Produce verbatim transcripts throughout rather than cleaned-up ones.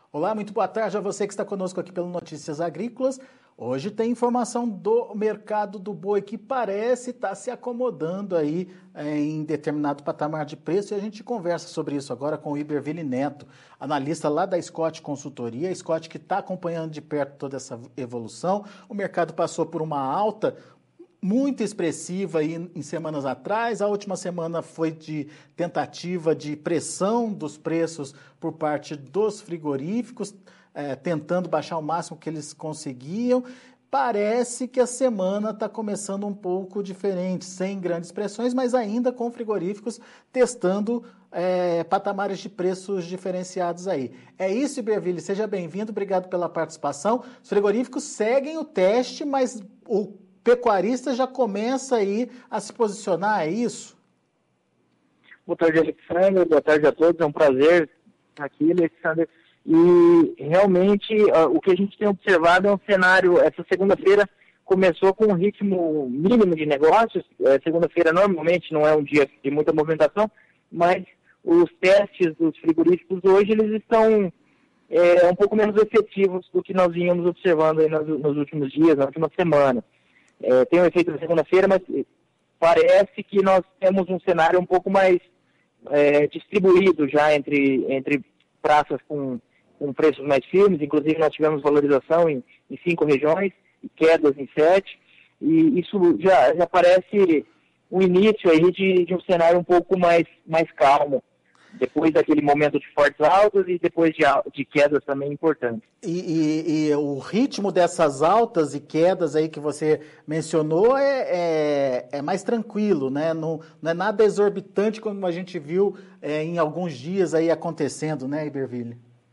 Olá, muito boa tarde a você que está conosco aqui pelo Notícias Agrícolas. Hoje tem informação do mercado do boi que parece estar se acomodando aí é, em determinado patamar de preço, e a gente conversa sobre isso agora com o Iberville Neto, analista lá da Scott Consultoria, a Scott que está acompanhando de perto toda essa evolução. O mercado passou por uma alta muito expressiva aí em semanas atrás. A última semana foi de tentativa de pressão dos preços por parte dos frigoríficos, é, tentando baixar o máximo que eles conseguiam. Parece que a semana está começando um pouco diferente, sem grandes pressões, mas ainda com frigoríficos testando é, patamares de preços diferenciados aí. É isso, Iberville, seja bem-vindo, obrigado pela participação. Os frigoríficos seguem o teste, mas o pecuarista já começa aí a se posicionar, é isso? Boa tarde, Alexandre. Boa tarde a todos. É um prazer estar aqui, Alexandre. E realmente uh, o que a gente tem observado é um cenário. Essa segunda-feira começou com um ritmo mínimo de negócios. Uh, segunda-feira normalmente não é um dia de muita movimentação, mas os testes dos frigoríficos hoje eles estão é, um pouco menos efetivos do que nós vínhamos observando aí nos, nos últimos dias, na última semana. É, tem o efeito da segunda-feira, mas parece que nós temos um cenário um pouco mais é, distribuído já entre, entre praças com, com preços mais firmes. Inclusive nós tivemos valorização em, em cinco regiões e quedas em sete, e isso já, já parece um início aí de, de um cenário um pouco mais, mais calmo, depois daquele momento de fortes altas e depois de, de quedas também importantes. E, e, e o ritmo dessas altas e quedas aí que você mencionou é, é, é mais tranquilo, né? Não, não é nada exorbitante como a gente viu é, em alguns dias aí acontecendo, né, Iberville?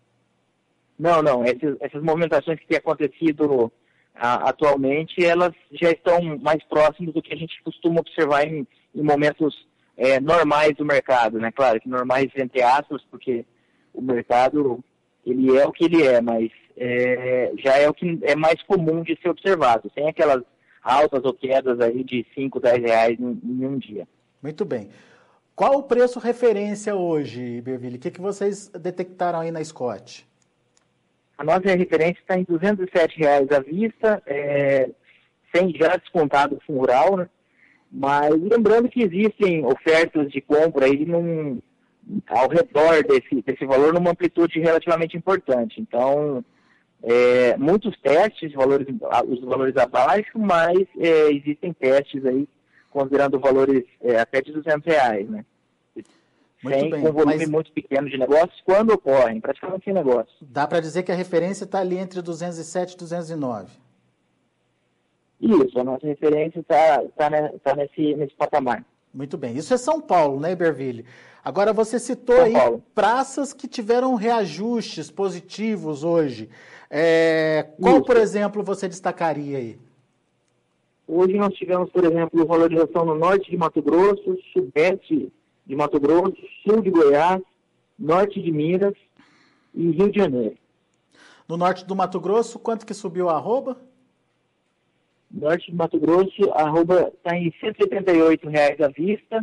Não, não. Essas, essas movimentações que têm acontecido a, atualmente, elas já estão mais próximas do que a gente costuma observar em, em momentos É, normais do mercado, né? Claro que normais entre aspas, porque o mercado ele é o que ele é, mas é, já é o que é mais comum de ser observado, sem aquelas altas ou quedas aí de cinco, dez reais em, em um dia. Muito bem. Qual o preço referência hoje, Iberville? O que, que vocês detectaram aí na Scott? A nossa referência está em duzentos e sete reais à vista, é, sem já descontado o fundo rural, né? Mas lembrando que existem ofertas de compra aí num, ao redor desse, desse valor numa amplitude relativamente importante. Então, é, muitos testes, valores, os valores abaixo, mas é, existem testes aí considerando valores é, até de duzentos reais, né? Muito sem, bem, com volume mas muito pequeno de negócios, quando ocorrem, praticamente sem negócio. Dá para dizer que a referência está ali entre duzentos e sete e duzentos e nove. Isso, a nossa referência está tá, né, tá nesse, nesse patamar. Muito bem. Isso é São Paulo, né, Iberville? Agora, você citou São aí Paulo. praças que tiveram reajustes positivos hoje. É, qual, Isso. por exemplo, você destacaria aí? Hoje nós tivemos, por exemplo, valorização no norte de Mato Grosso, sudeste de Mato Grosso, sul de Goiás, norte de Minas e Rio de Janeiro. No norte do Mato Grosso, quanto que subiu a arroba? Norte de Mato Grosso, a arroba está em cento e setenta e oito reais à vista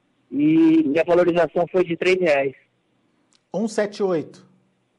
e a valorização foi de três reais. cento e setenta e oito. cento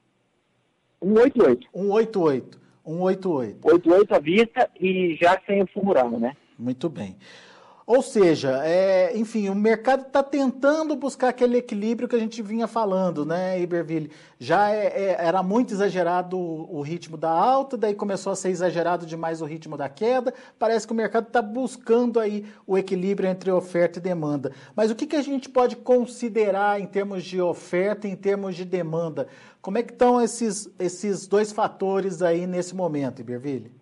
e oitenta e oito. cento e oitenta e oito. cento e oitenta e oito. oitenta e oito à vista e já sem o fundo rural, né? Muito bem. Ou seja, é, enfim, o mercado está tentando buscar aquele equilíbrio que a gente vinha falando, né, Iberville? Já é, é, era muito exagerado o, o ritmo da alta, daí começou a ser exagerado demais o ritmo da queda. Parece que o mercado está buscando aí o equilíbrio entre oferta e demanda. Mas o que, que a gente pode considerar em termos de oferta e em termos de demanda? Como é que estão esses, esses dois fatores aí nesse momento, Iberville?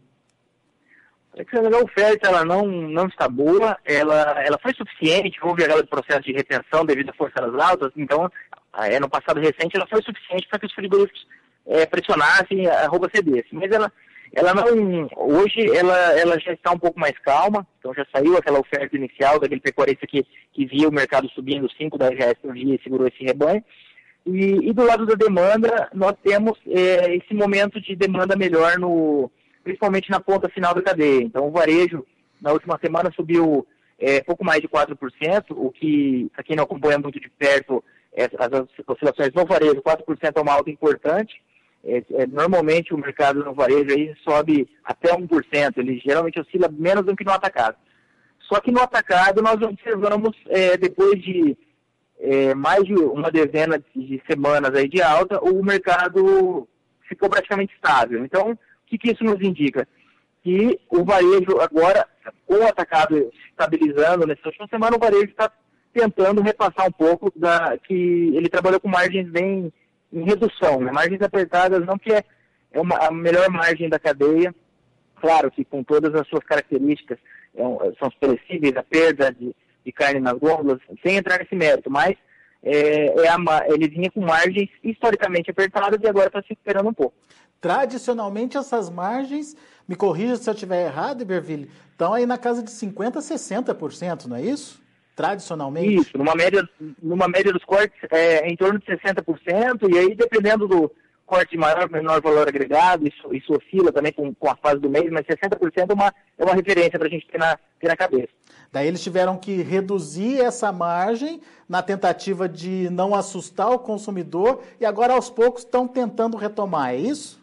A oferta ela não, não está boa, ela, ela foi suficiente, houve aquele processo de retenção devido à força das altas, então é, no passado recente ela foi suficiente para que os frigoríficos é, pressionassem a arroba cedesse. Mas ela, ela não, hoje ela, ela já está um pouco mais calma, então já saiu aquela oferta inicial daquele pecuarista que, que via o mercado subindo cinco, dez reais por dia e segurou esse rebanho. E, e do lado da demanda, nós temos é, esse momento de demanda melhor no... principalmente na ponta final da cadeia. Então, o varejo, na última semana, subiu é, pouco mais de quatro por cento, o que, para quem não acompanha muito de perto, é, as oscilações no varejo, quatro por cento é uma alta importante. É, é, normalmente o mercado no varejo aí sobe até um por cento, ele geralmente oscila menos do que no atacado. Só que no atacado nós observamos, é, depois de é, mais de uma dezena de semanas aí de alta, o mercado ficou praticamente estável. Então, o que, que isso nos indica? Que o varejo agora, com o atacado se estabilizando nessa última semana, o varejo está tentando repassar um pouco da que ele trabalhou com margens bem em redução, né? Margens apertadas, não que é, é uma, a melhor margem da cadeia, claro que com todas as suas características, é um, são os perecíveis, a perda de, de carne nas gôndolas, sem entrar nesse mérito, mas é, é a, ele vinha com margens historicamente apertadas e agora está se recuperando um pouco. Tradicionalmente, essas margens, me corrija se eu estiver errado, Iberville, estão aí na casa de cinquenta por cento, sessenta por cento, não é isso? Tradicionalmente? Isso, numa média, numa média dos cortes é em torno de sessenta por cento, e aí dependendo do corte de maior ou menor valor agregado, isso, isso oscila também com, com a fase do mês, mas sessenta por cento é uma, é uma referência para a gente ter na, ter na cabeça. Daí eles tiveram que reduzir essa margem na tentativa de não assustar o consumidor e agora aos poucos estão tentando retomar, é isso?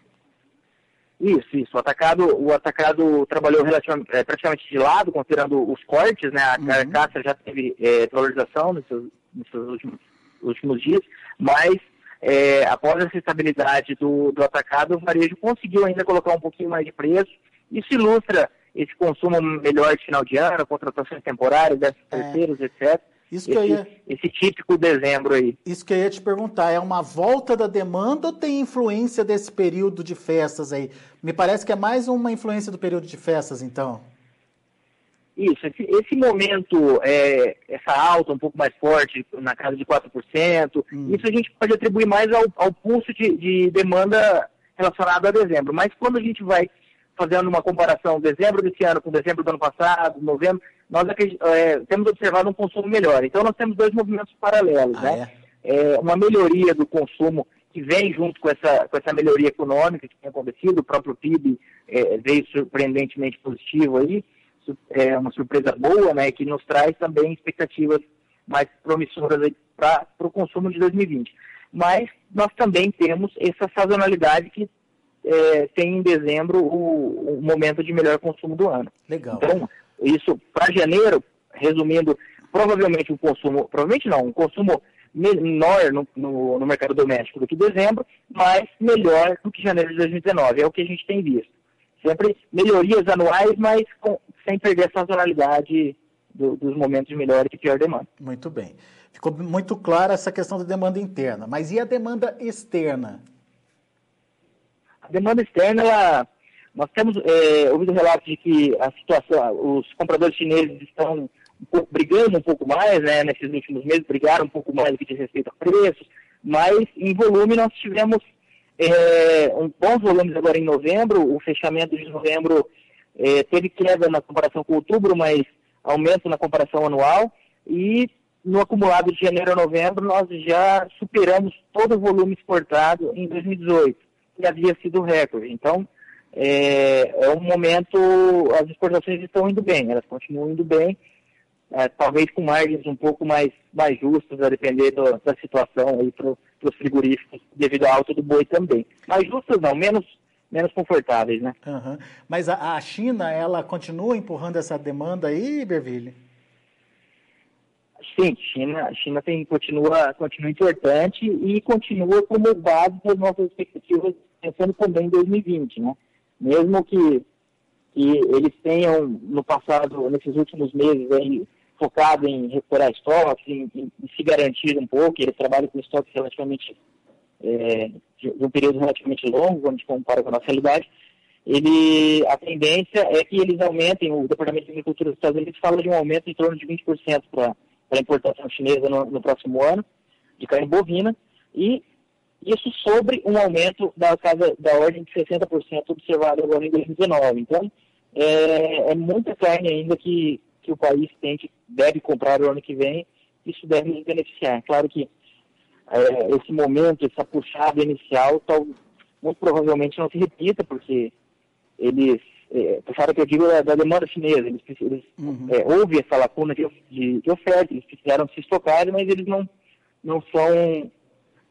Isso, isso. O atacado, o atacado trabalhou relativamente, é, praticamente de lado, considerando os cortes, né? A uhum. carcaça já teve é, valorização nesses, nesses últimos, últimos dias, mas é, após essa estabilidade do, do atacado, o varejo conseguiu ainda colocar um pouquinho mais de preço. Isso ilustra esse consumo melhor de final de ano, contratações temporárias, décimos terceiros, é. etcétera. Isso que esse, eu ia... esse típico dezembro aí. Isso que eu ia te perguntar, é uma volta da demanda ou tem influência desse período de festas aí? Me parece que é mais uma influência do período de festas, então. Isso, esse, esse momento, é, essa alta um pouco mais forte, na casa de quatro por cento, hum. isso a gente pode atribuir mais ao, ao pulso de, de demanda relacionado a dezembro. Mas quando a gente vai fazendo uma comparação dezembro desse ano com dezembro do ano passado, novembro, nós é, temos observado um consumo melhor. Então nós temos dois movimentos paralelos, ah, né? É? É, uma melhoria do consumo que vem junto com essa, com essa melhoria econômica que tem acontecido, o próprio P I B é, veio surpreendentemente positivo aí, é uma surpresa boa, né? Que nos traz também expectativas mais promissoras para o consumo de dois mil e vinte. Mas nós também temos essa sazonalidade que É, tem em dezembro o, o momento de melhor consumo do ano. Legal. Então, isso para janeiro, resumindo, provavelmente um consumo, provavelmente não, um consumo menor no, no, no mercado doméstico do que dezembro, mas melhor do que janeiro de dois mil e dezenove, é o que a gente tem visto. Sempre melhorias anuais, mas com, sem perder a sazonalidade do, dos momentos de melhor e de pior demanda. Muito bem. Ficou muito clara essa questão da demanda interna, mas e a demanda externa? A demanda externa, ela, nós temos é, ouvido relatos de que a situação, os compradores chineses estão um pouco, brigando um pouco mais, né, nesses últimos meses, brigaram um pouco mais do que diz respeito a preços, mas em volume nós tivemos é, um bons volumes agora em novembro, o fechamento de novembro é, teve queda na comparação com outubro, mas aumento na comparação anual, e no acumulado de janeiro a novembro nós já superamos todo o volume exportado em dois mil e dezoito. Que havia sido recorde. Então, é, é um momento, as exportações estão indo bem, elas continuam indo bem, é, talvez com margens um pouco mais, mais justas, a depender do, da situação aí para os frigoríficos, devido à alta do boi também. Mais justas não, menos, menos confortáveis, né? Uhum. Mas a, a China, ela continua empurrando essa demanda aí, Iberville? Sim, China, a China tem, continua, continua importante e continua como base das nossas expectativas, pensando também em dois mil e vinte, né? Mesmo que, que eles tenham, no passado, nesses últimos meses, aí, focado em recuperar estoques, em, em, em se garantir um pouco, eles trabalham com estoques relativamente, é, de, de um período relativamente longo, quando a gente compara com a nossa realidade, ele, a tendência é que eles aumentem, o Departamento de Agricultura dos Estados Unidos fala de um aumento em torno de vinte por cento para para a importação chinesa no, no próximo ano, de carne bovina, e isso sobre um aumento da, casa, da ordem de sessenta por cento observado agora em dois mil e dezenove. Então, é, é muita carne ainda que, que o país tem que, deve comprar no ano que vem, isso deve nos beneficiar. Claro que é, esse momento, essa puxada inicial, tal, muito provavelmente não se repita, porque eles... É, puxaram que eu digo da, da demanda chinesa, eles, eles uhum. é, houve essa lacuna de, de, de oferta, eles precisaram se estocar, mas eles não, não são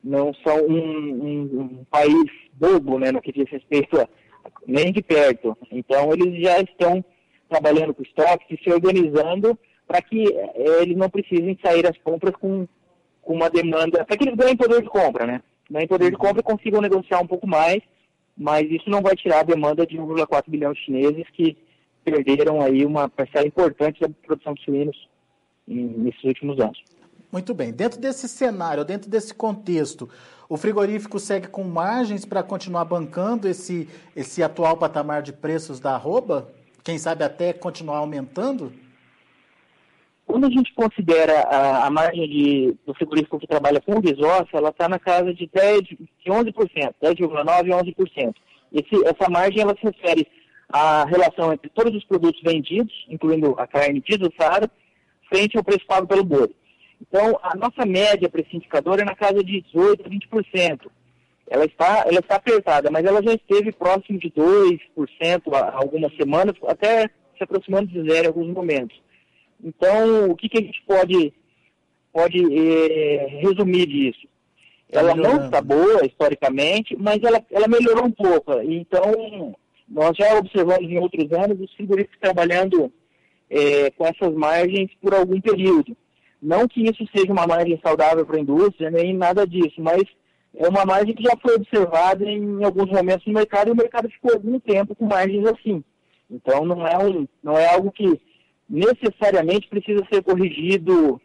não são um, um, um país bobo, né, no que diz respeito a, nem de perto. Então, eles já estão trabalhando com estoque e se organizando para que é, eles não precisem sair às compras com, com uma demanda, para que eles ganhem poder de compra, né? Ganhem poder de compra e consigam negociar um pouco mais, mas isso não vai tirar a demanda de um vírgula quatro bilhão de chineses que perderam aí uma parcela importante da produção de suínos nesses últimos anos. Muito bem. Dentro desse cenário, dentro desse contexto, o frigorífico segue com margens para continuar bancando esse, esse atual patamar de preços da arroba? Quem sabe até continuar aumentando? Quando a gente considera a, a margem de, do frigorífico que trabalha com desócio, ela está na casa de, dez, de onze por cento, dez vírgula nove por cento e onze por cento. Esse, essa margem ela se refere à relação entre todos os produtos vendidos, incluindo a carne desossada, frente ao preço pago pelo boi. Então, a nossa média para esse indicador é na casa de dezoito por cento a vinte por cento. Ela está, ela está apertada, mas ela já esteve próximo de dois por cento há algumas semanas, até se aproximando de zero em alguns momentos. Então, o que, que a gente pode, pode é, resumir disso? Tá ela melhorando. Não está boa, historicamente, mas ela, ela melhorou um pouco. Então, nós já observamos em outros anos os frigoríficos trabalhando é, com essas margens por algum período. Não que isso seja uma margem saudável para a indústria, nem nada disso, mas é uma margem que já foi observada em alguns momentos no mercado, e o mercado ficou algum tempo com margens assim. Então, não é, um, não é algo que necessariamente precisa ser corrigido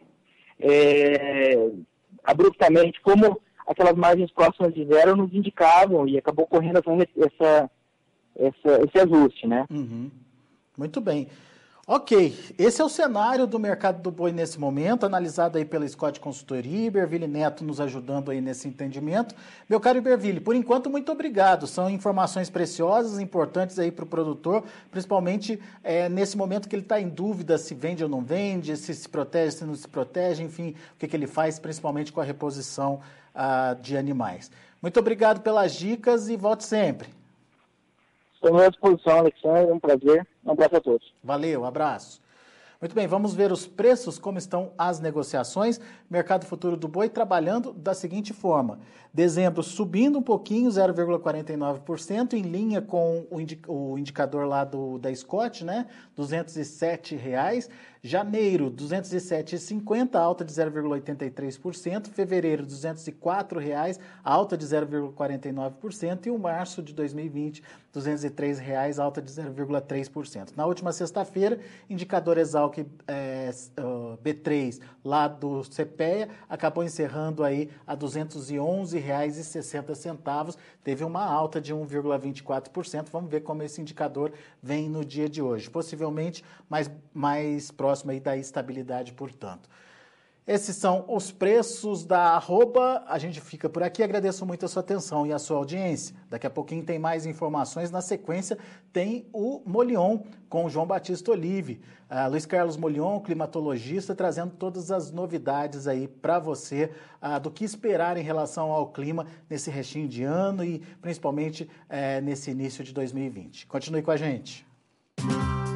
é, abruptamente, como aquelas margens próximas de zero nos indicavam, e acabou correndo essa, essa, esse ajuste, né? Uhum. Muito bem. Ok, esse é o cenário do mercado do boi nesse momento, analisado aí pela Scott Consultoria, Iberville Neto nos ajudando aí nesse entendimento. Meu caro Iberville, por enquanto, muito obrigado. São informações preciosas, importantes aí para o produtor, principalmente é, nesse momento que ele está em dúvida se vende ou não vende, se se protege, se não se protege, enfim, o que, que ele faz, principalmente com a reposição ah, de animais. Muito obrigado pelas dicas e volte sempre. Estou à disposição, Alexandre, é um prazer. Um abraço a todos. Valeu, um abraço. Muito bem, vamos ver os preços, como estão as negociações. Mercado futuro do boi trabalhando da seguinte forma. Dezembro subindo um pouquinho, zero vírgula quarenta e nove por cento, em linha com o, indi- o indicador lá do, da Scott, né? duzentos e sete reais. Janeiro, duzentos e sete reais e cinquenta centavos, alta de zero vírgula oitenta e três por cento. Fevereiro, duzentos e quatro reais, alta de zero vírgula quarenta e nove por cento. E o março de dois mil e vinte, duzentos e três reais, alta de zero vírgula três por cento. Na última sexta-feira, indicador Exalc é, uh, B três lá do CPEA acabou encerrando aí a duzentos e onze reais e sessenta centavos. Teve uma alta de um vírgula vinte e quatro por cento. Vamos ver como esse indicador vem no dia de hoje. Possivelmente mais, mais próximo aí da estabilidade, portanto. Esses são os preços da arroba. A gente fica por aqui. Agradeço muito a sua atenção e a sua audiência. Daqui a pouquinho tem mais informações. Na sequência, tem o Molion com o João Batista Olive. Uh, Luiz Carlos Molion, climatologista, trazendo todas as novidades aí para você uh, do que esperar em relação ao clima nesse restinho de ano e principalmente uh, nesse início de dois mil e vinte. Continue com a gente.